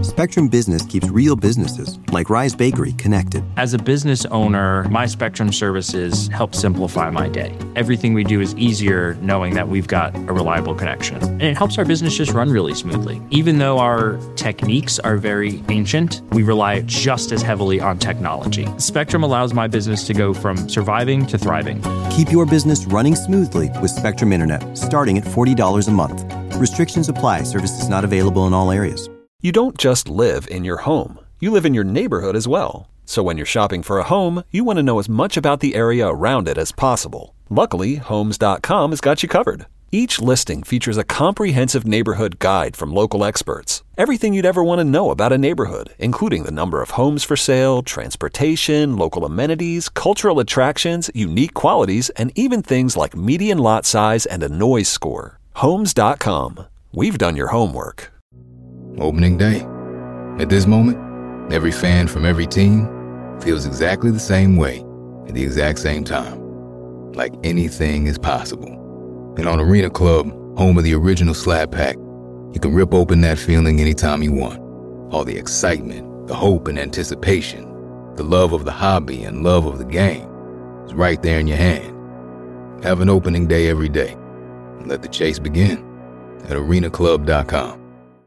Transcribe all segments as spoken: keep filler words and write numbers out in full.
Spectrum Business keeps real businesses, like Rise Bakery, connected. As a business owner, my Spectrum services help simplify my day. Everything we do is easier knowing that we've got a reliable connection. And it helps our business just run really smoothly. Even though our techniques are very ancient, we rely just as heavily on technology. Spectrum allows my business to go from surviving to thriving. Keep your business running smoothly with Spectrum Internet, starting at forty dollars a month. Restrictions apply. Services not available in all areas. You don't just live in your home. You live in your neighborhood as well. So when you're shopping for a home, you want to know as much about the area around it as possible. Luckily, Homes dot com has got you covered. Each listing features a comprehensive neighborhood guide from local experts. Everything you'd ever want to know about a neighborhood, including the number of homes for sale, transportation, local amenities, cultural attractions, unique qualities, and even things like median lot size and a noise score. Homes dot com. We've done your homework. Opening day. At this moment, every fan from every team feels exactly the same way at the exact same time. Like anything is possible. And on Arena Club, home of the original Slab Pack, you can rip open that feeling anytime you want. All the excitement, the hope and anticipation, the love of the hobby and love of the game is right there in your hand. Have an opening day every day. And let the chase begin at arena club dot com.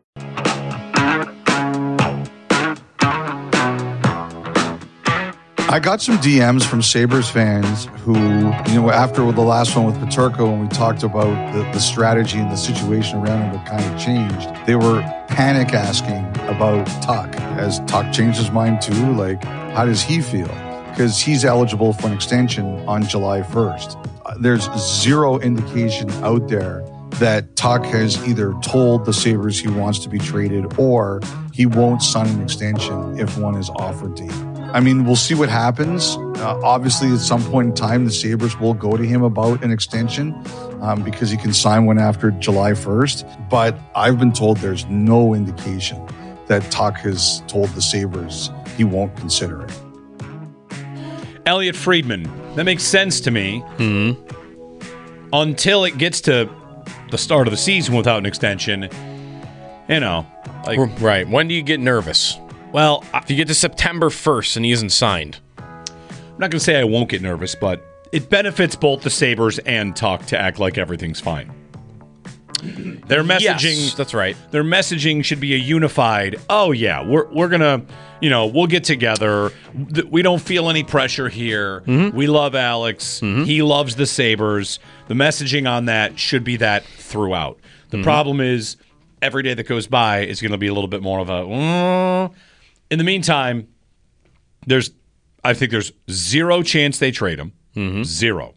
I got some D Ms from Sabres fans who, you know, after the last one with Peterka, when we talked about the, the strategy and the situation around him, it kind of changed. They were panic asking about Tuck. Has Tuck changed his mind too? Like, how does he feel? Because he's eligible for an extension on July first. There's zero indication out there that Tuck has either told the Sabres he wants to be traded or he won't sign an extension if one is offered to him. I mean, we'll see what happens. Uh, obviously, at some point in time, the Sabres will go to him about an extension um, because he can sign one after July first. But I've been told there's no indication that Tuck has told the Sabres he won't consider it. Elliot Friedman. That makes sense to me. Mm-hmm. Until it gets to the start of the season without an extension, you know. Like, right. When do you get nervous? Well, if you get to September first and he isn't signed. I'm not going to say I won't get nervous, but it benefits both the Sabres and Tuck to act like everything's fine. Their messaging, yes, that's right. Their messaging should be a unified, oh yeah, we're we're going to, you know, we'll get together. We don't feel any pressure here. Mm-hmm. We love Alex. Mm-hmm. He loves the Sabres. The messaging on that should be that throughout. The mm-hmm. problem is every day that goes by is going to be a little bit more of a, mm. In the meantime, there's, I think there's zero chance they trade him. Mm-hmm. Zero.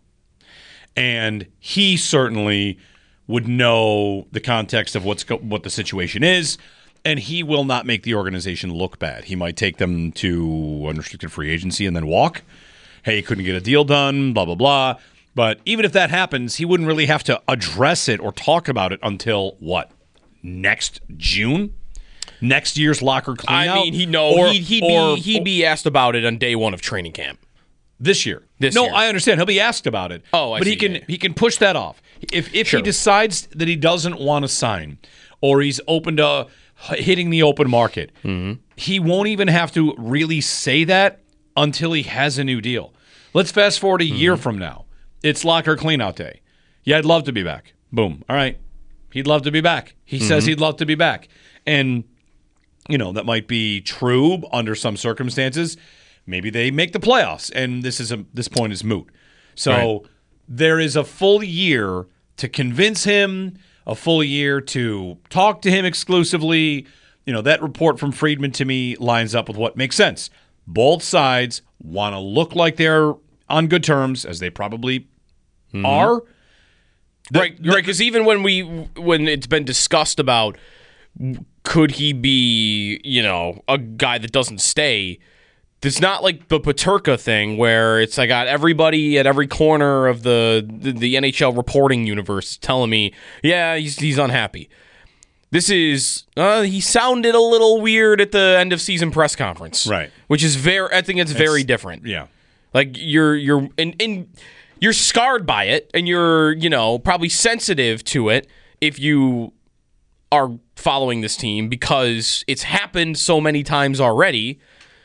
And he certainly would know the context of what's what the situation is, and he will not make the organization look bad. He might take them to unrestricted free agency and then walk. Hey, couldn't get a deal done, blah, blah, blah. But even if that happens, he wouldn't really have to address it or talk about it until, what, next June? Next year's locker cleanout? I mean, he no, or, he'd, he'd or, be he'd be asked about it on day one of training camp this year. This no, year. I understand. He'll be asked about it. Oh, I but see, he can yeah, yeah. he can push that off. If if Sure. he decides that he doesn't want to sign, or he's open to hitting the open market, mm-hmm. he won't even have to really say that until he has a new deal. Let's fast forward a mm-hmm. year from now. It's locker cleanout day. Yeah, I'd love to be back. Boom. All right. He'd love to be back. He mm-hmm. says he'd love to be back. And, you know, that might be true under some circumstances. Maybe they make the playoffs, and this is a this point is moot. So right. there is a full year to convince him, a full year to talk to him exclusively. You know, that report from Friedman to me lines up with what makes sense. Both sides want to look like they're on good terms, as they probably mm-hmm. are. The, right, right. Because even when we when it's been discussed about could he be, you know, a guy that doesn't stay, it's not like the Peterka thing where it's I got everybody at every corner of the the, the N H L reporting universe telling me, yeah, he's he's unhappy. This is uh, he sounded a little weird at the end of season press conference, right? Which is very, I think it's, it's very different. Yeah, like you're you're and, and you're scarred by it, and you're you know probably sensitive to it if you are following this team because it's happened so many times already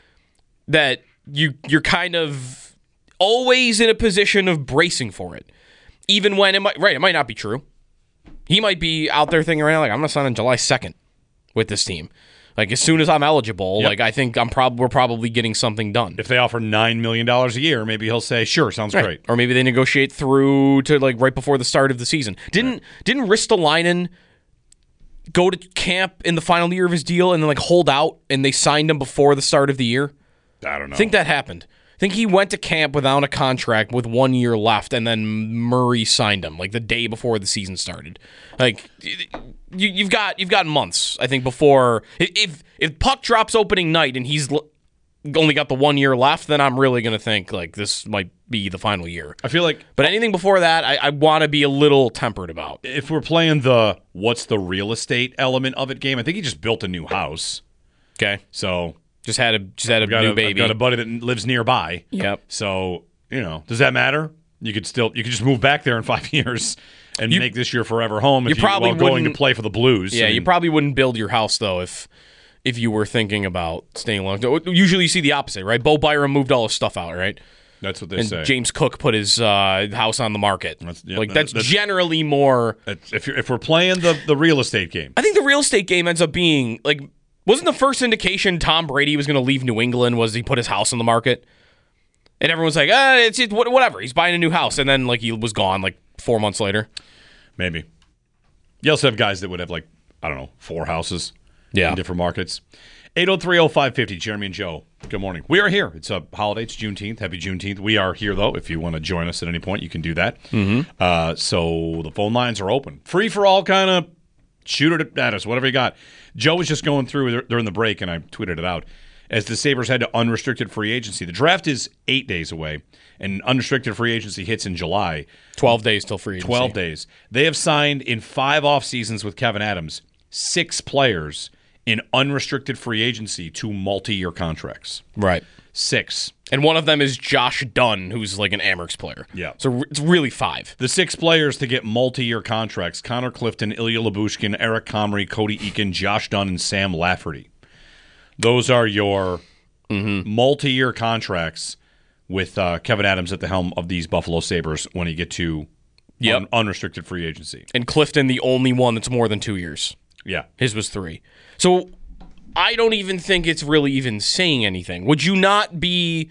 that you you're kind of always in a position of bracing for it, even when it might right it might not be true. He might be out there thinking right now like I'm gonna sign on July second with this team. Like as soon as I'm eligible, Yep. like I think I'm prob- we're probably getting something done. If they offer nine million dollars a year, maybe he'll say, "Sure, sounds Right. great." Or maybe they negotiate through to like right before the start of the season. Didn't right. didn't Ristolainen go to camp in the final year of his deal and then like hold out and they signed him before the start of the year? I don't know. I think that happened. I think he went to camp without a contract with one year left, and then Murray signed him like the day before the season started. Like you, you've got you've got months, I think, before if if puck drops opening night and he's only got the one year left, then I'm really gonna think like this might be the final year. I feel like, but anything before that, I, I want to be a little tempered about. If we're playing the what's the real estate element of it game, I think he just built a new house. Okay, so. Just had a just had a got new a, baby. I've got a buddy that lives nearby. Yep. So you know, does that matter? You could still you could just move back there in five years and you, make this your forever home. If you probably you are going to play for the Blues. Yeah, I mean, you probably wouldn't build your house though if if you were thinking about staying long. Usually, you see the opposite, right? Bo Byram moved all his stuff out, right? That's what they and say. James Cook put his uh, house on the market. That's, yeah, like that's, that's generally more. That's, if you're, if we're playing the the real estate game, I think the real estate game ends up being like. Wasn't the first indication Tom Brady was going to leave New England was he put his house on the market? And everyone's like, ah, it's it, whatever. He's buying a new house. And then like he was gone like four months later. Maybe. You also have guys that would have like, I don't know, four houses yeah. in different markets. eight oh three oh five five oh, Jeremy and Joe. Good morning. We are here. It's a holiday. It's Juneteenth. Happy Juneteenth. We are here, though. If you want to join us at any point, you can do that. Mm-hmm. Uh, so the phone lines are open. Free for all kind of shoot it at us, whatever you got. Joe was just going through during the break, and I tweeted it out. As the Sabres head to unrestricted free agency, the draft is eight days away, and unrestricted free agency hits in July. Twelve days till free agency. Twelve days. They have signed in five off seasons with Kevin Adams six players in unrestricted free agency to multi-year contracts. Right. Six. And one of them is Josh Dunn, who's like an Amerks player. Yeah. So it's really five. The six players to get multi-year contracts: Connor Clifton, Ilya Lyubushkin, Eric Comrie, Cody Eakin, Josh Dunn, and Sam Lafferty. Those are your mm-hmm. multi-year contracts with uh, Kevin Adams at the helm of these Buffalo Sabres when you get to yep. un- unrestricted free agency. And Clifton, the only one that's more than two years. Yeah. His was three. So I don't even think it's really even saying anything. Would you not be...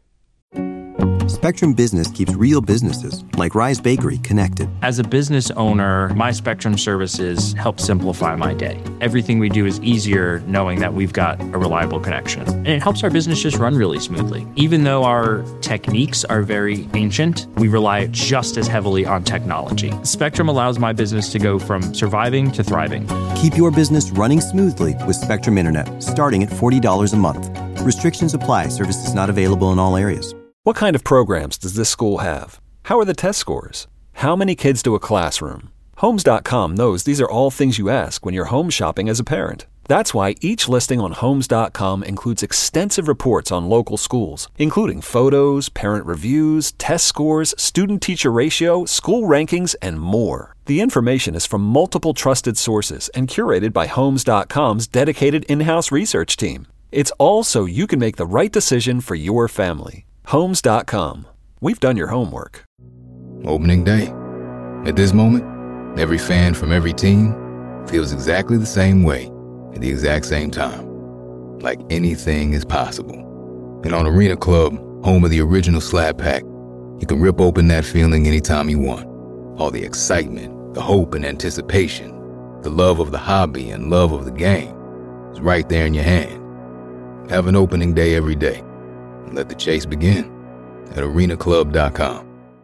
Spectrum Business keeps real businesses, like Rise Bakery, connected. As a business owner, my Spectrum services help simplify my day. Everything we do is easier knowing that we've got a reliable connection. And it helps our business just run really smoothly. Even though our techniques are very ancient, we rely just as heavily on technology. Spectrum allows my business to go from surviving to thriving. Keep your business running smoothly with Spectrum Internet, starting at forty dollars a month. Restrictions apply. Services not available in all areas. What kind of programs does this school have? How are the test scores? How many kids do a classroom? Homes dot com knows these are all things you ask when you're home shopping as a parent. That's why each listing on Homes dot com includes extensive reports on local schools, including photos, parent reviews, test scores, student-teacher ratio, school rankings, and more. The information is from multiple trusted sources and curated by Homes dot com's dedicated in-house research team. It's all so you can make the right decision for your family. Homes dot com. We've done your homework. Opening day. At this moment, every fan from every team feels exactly the same way at the exact same time. Like anything is possible. And on Arena Club, home of the original Slab Pack, you can rip open that feeling anytime you want. All the excitement, the hope and anticipation, the love of the hobby and love of the game is right there in your hand. Have an opening day every day. Let the chase begin at arena club dot com.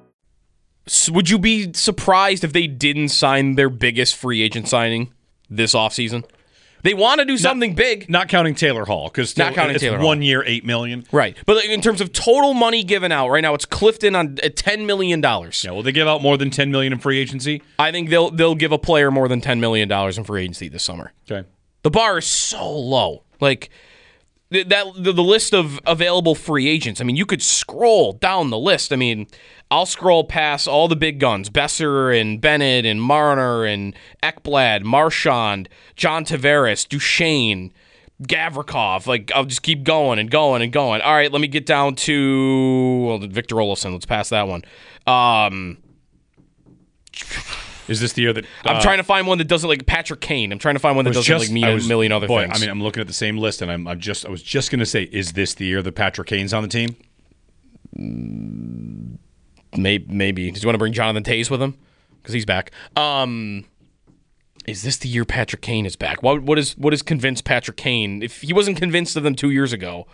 So would you be surprised if they didn't sign their biggest free agent signing this offseason? They want to do something not, big. Not counting Taylor Hall, because not counting it's Taylor one Hall. year, eight million dollars. Right. But in terms of total money given out, right now it's Clifton on at ten million dollars. Yeah, will they give out more than ten million dollars in free agency? I think they'll they'll give a player more than ten million dollars in free agency this summer. Okay. The bar is so low. Like, th- that the, the list of available free agents. I mean, you could scroll down the list. I mean, I'll scroll past all the big guns: Besser and Bennett and Marner and Ekblad, Marchand, John Tavares, Duchesne, Gavrikov. Like, I'll just keep going and going and going. All right, let me get down to well, Victor Olofsson. Let's pass that one. Um, Is this the year that uh, I'm trying to find one that doesn't like Patrick Kane? I'm trying to find one that doesn't just, like mean was, a million other boy, things. I mean, I'm looking at the same list, and I'm, I'm just I was just going to say, is this the year that Patrick Kane's on the team? maybe. maybe. Does he want to bring Jonathan Toews with him? Because he's back. Um, is this the year Patrick Kane is back? What what is what is convinced Patrick Kane? If he wasn't convinced of them two years ago,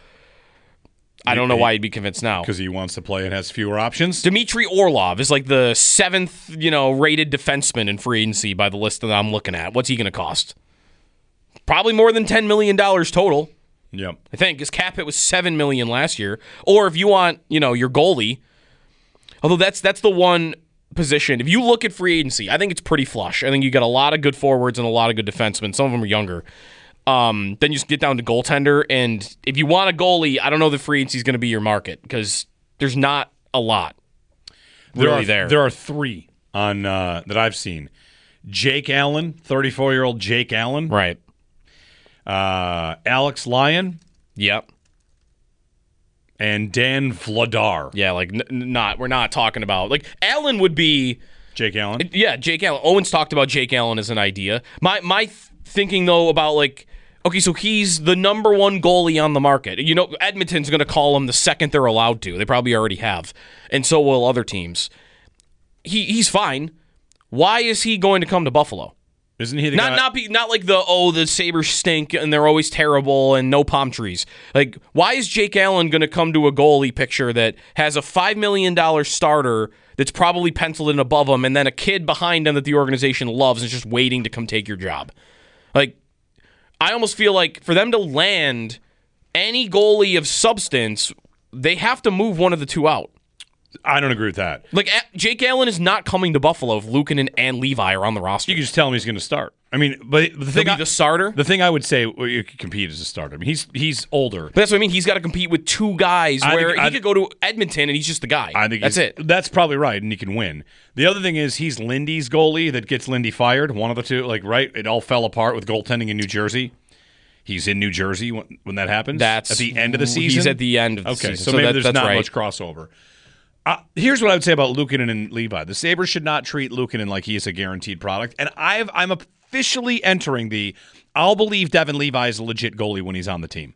I don't know why he'd be convinced now. Because he wants to play and has fewer options. Dmitry Orlov is like the seventh, you know, rated defenseman in free agency by the list that I'm looking at. What's he going to cost? Probably more than ten million dollars total. Yep. I think his cap hit was seven million dollars last year. Or if you want, you know, your goalie, although that's that's the one position. If you look at free agency, I think it's pretty flush. I think you got a lot of good forwards and a lot of good defensemen. Some of them are younger. Um, then you just get down to goaltender, and if you want a goalie, I don't know that free agency is going to be your market because there's not a lot really there. Are, there. There are three on uh, that I've seen. Jake Allen, thirty-four-year-old Jake Allen. Right. Uh, Alex Lyon. Yep. And Dan Vladar. Yeah, like n- not. We're not talking about like Allen would be. Jake Allen. Yeah, Jake Allen. Owens talked about Jake Allen as an idea. My my th- thinking though about like. Okay, so he's the number one goalie on the market. You know, Edmonton's going to call him the second they're allowed to. They probably already have. And so will other teams. He He's fine. Why is he going to come to Buffalo? Isn't he the not, guy? Not, be, not like the, oh, the Sabres stink and they're always terrible and no palm trees. Like, why is Jake Allen going to come to a goalie picture that has a five million dollars starter that's probably penciled in above him and then a kid behind him that the organization loves and is just waiting to come take your job? Like, I almost feel like for them to land any goalie of substance, they have to move one of the two out. I don't agree with that. Like, Jake Allen is not coming to Buffalo if Luukkonen and Levi are on the roster. You can just tell him he's going to start. I mean, but the thing, He'll be I, the starter. The thing I would say, well, you could compete as a starter. I mean, he's he's older. But that's what I mean. He's got to compete with two guys I where think, he I, could go to Edmonton and he's just the guy. I think that's it. That's probably right, and he can win. The other thing is he's Lindy's goalie that gets Lindy fired. One of the two, like right, it all fell apart with goaltending in New Jersey. He's in New Jersey when, when that happens. That's at the end of the season. He's at the end of the okay, season. so, So maybe that, there's that's not right. much crossover. Uh, here's what I would say about Luukkonen and Levi. The Sabres should not treat Luukkonen like he is a guaranteed product. And I've, I'm officially entering the I'll believe Devin Levi is a legit goalie when he's on the team.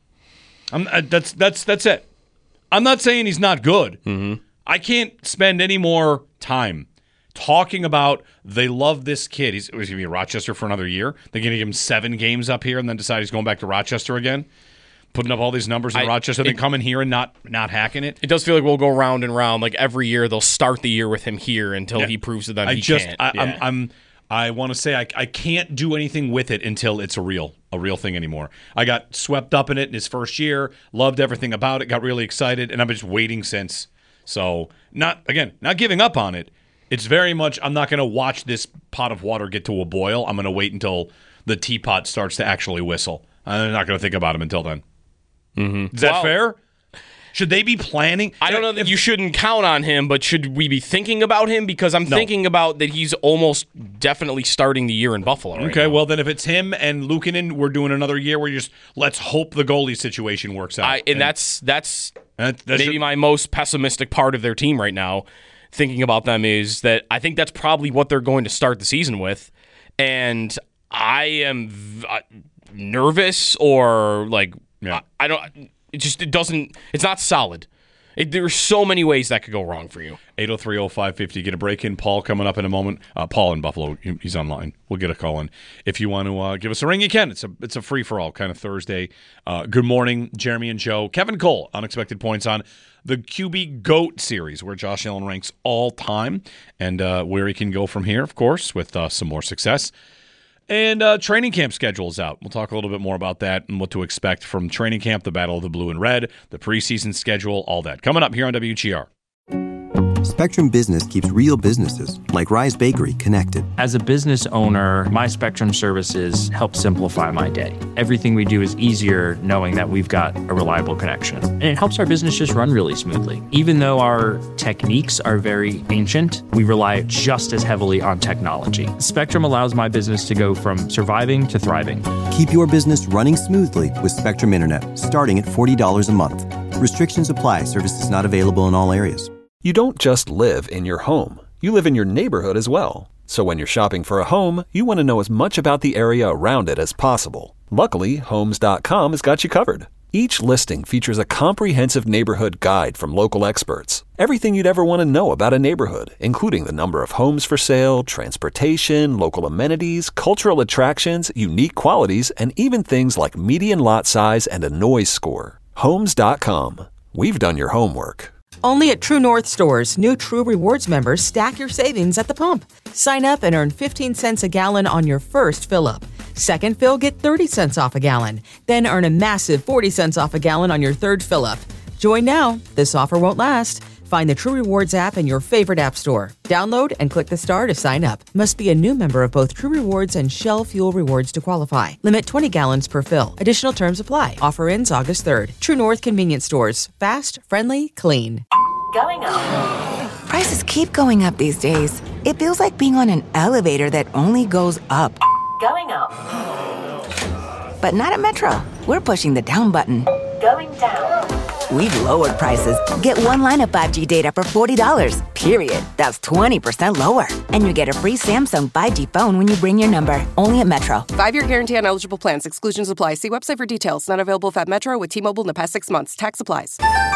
I'm, uh, that's that's that's it. I'm not saying he's not good. Mm-hmm. I can't spend any more time talking about they love this kid. He's, he's going to be in Rochester for another year. They're going to give him seven games up here and then decide he's going back to Rochester again. Putting up all these numbers in I, Rochester, it, then coming here and not not hacking it. It does feel like we'll go round and round. Like every year, they'll start the year with him here until Yeah. he proves to them I he just, can't. I, Yeah. I'm, I'm, I want to say I, I can't do anything with it until it's a real, a real thing anymore. I got swept up in it in his first year, loved everything about it, got really excited, and I've been just waiting since. So, not again, not giving up on it. It's very much. I'm not going to watch this pot of water get to a boil. I'm going to wait until the teapot starts to actually whistle. I'm not going to think about him until then. Mm-hmm. Is that well, fair? Should they be planning? I don't know that you shouldn't count on him, but should we be thinking about him? Because I'm No. thinking about that he's almost definitely starting the year in Buffalo. Right Okay, now. well then if it's him and Luukkonen, we're doing another year where you just let's hope the goalie situation works out. I, and, and that's that's that, that maybe should, my most pessimistic part of their team right now. Thinking about them is that I think that's probably what they're going to start the season with, and I am v- uh, nervous or like Yeah. I, I don't. It just it doesn't. It's not solid. It, there are so many ways that could go wrong for you. eight oh three oh five fifty. Get a break in. Paul coming up in a moment. Uh, Paul in Buffalo. He's online. We'll get a call in. If you want to uh, give us a ring, you can. It's a it's a free for all kind of Thursday. Uh, good morning, Jeremy and Joe. Kevin Cole, unexpected points on the Q B GOAT series, where Josh Allen ranks all time, and uh, where he can go from here, of course, with uh, some more success. And uh, training camp schedule is out. We'll talk a little bit more about that and what to expect from training camp, the Battle of the Blue and Red, the preseason schedule, all that. Coming up here on W G R. Spectrum Business keeps real businesses, like Rise Bakery, connected. As a business owner, my Spectrum services help simplify my day. Everything we do is easier knowing that we've got a reliable connection. And it helps our business just run really smoothly. Even though our techniques are very ancient, we rely just as heavily on technology. Spectrum allows my business to go from surviving to thriving. Keep your business running smoothly with Spectrum Internet, starting at forty dollars a month. Restrictions apply. Services not available in all areas. You don't just live in your home. You live in your neighborhood as well. So when you're shopping for a home, you want to know as much about the area around it as possible. Luckily, Homes dot com has got you covered. Each listing features a comprehensive neighborhood guide from local experts. Everything you'd ever want to know about a neighborhood, including the number of homes for sale, transportation, local amenities, cultural attractions, unique qualities, and even things like median lot size and a noise score. Homes dot com. We've done your homework. Only at True North stores, new True Rewards members stack your savings at the pump. Sign up and earn fifteen cents a gallon on your first fill-up. Second fill, get thirty cents off a gallon. Then earn a massive forty cents off a gallon on your third fill-up. Join now. This offer won't last. Find the True Rewards app in your favorite app store. Download and click the star to sign up. Must be a new member of both True Rewards and Shell Fuel Rewards to qualify. Limit twenty gallons per fill. Additional terms apply. Offer ends August third. True North Convenience Stores. Fast, friendly, clean. Going up. Prices keep going up these days. It feels like being on an elevator that only goes up. Going up. But not at Metro. We're pushing the down button. Going down. We've lowered prices. Get one line of five G data for forty dollars, period. That's twenty percent lower. And you get a free Samsung five G phone when you bring your number. Only at Metro. Five-year guarantee on eligible plans. Exclusions apply. See website for details. Not available if at Metro with T-Mobile in the past six months. Tax applies.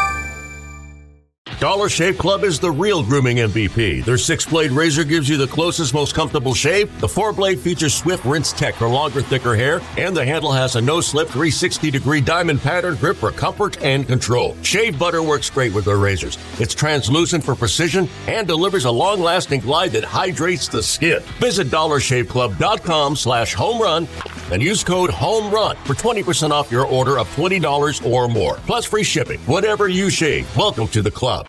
Dollar Shave Club is the real grooming M V P. Their six-blade razor gives you the closest, most comfortable shave. The four-blade features Swift Rinse Tech for longer, thicker hair. And the handle has a no-slip three hundred sixty degree diamond pattern grip for comfort and control. Shave butter works great with their razors. It's translucent for precision and delivers a long-lasting glide that hydrates the skin. Visit dollar shave club dot com slash home run and use code HOMERUN for twenty percent off your order of twenty dollars or more. Plus free shipping. Whatever you shave, welcome to the club.